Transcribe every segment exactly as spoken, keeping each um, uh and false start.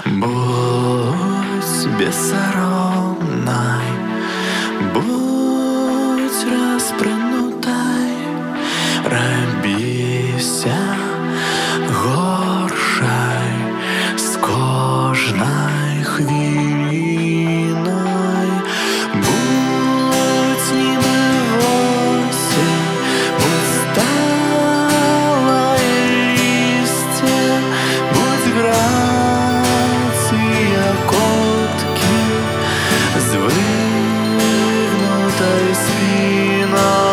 Будь бессоромной, будь распрынутай, рабіся горшай з кожнай хвілінай. Будь нібы восень, будь сталае лісце, будь грацыя коткі з выгнутай спінай.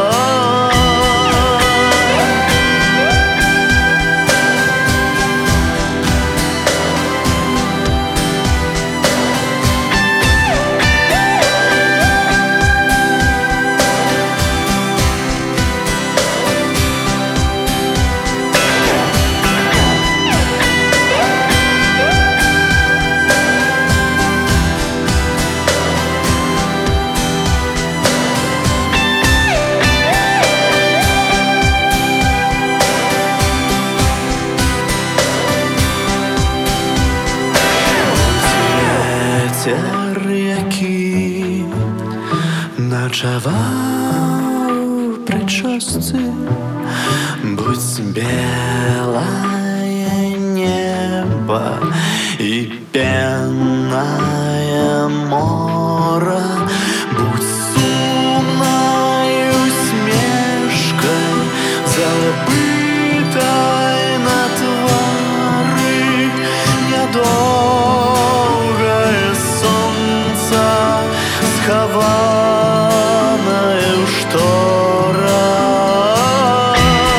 Вецер, які начаваў у прычосцы, будь белае неба і пеннае мора, будь сумнай усмешкай, забытай на твары нядоўгае сонца, схаванае ў шторах.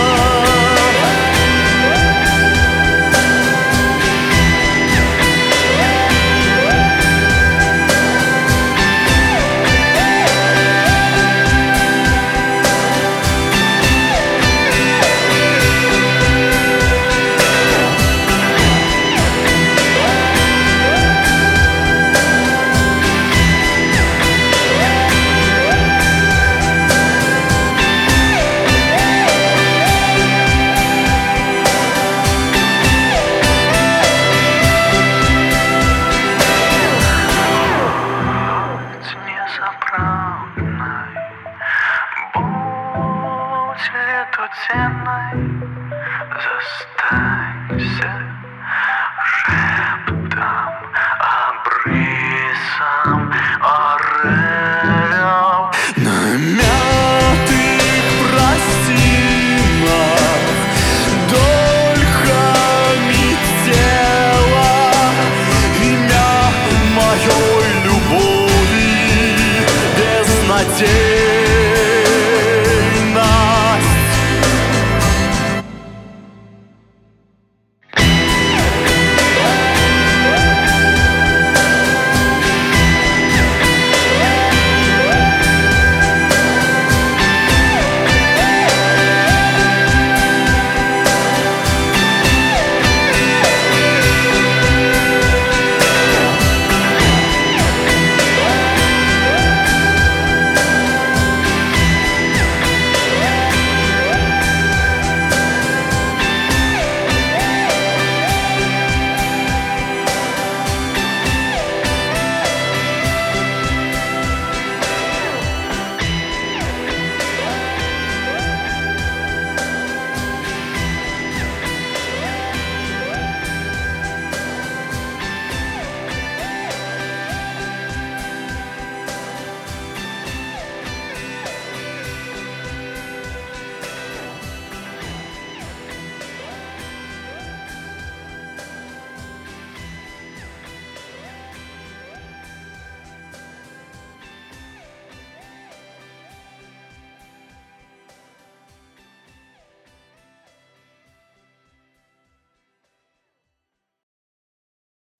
Будь летутенной, застанься шептом, обрисом орелов на мятых пластинах, дольками тела, имя моей любови без надежды.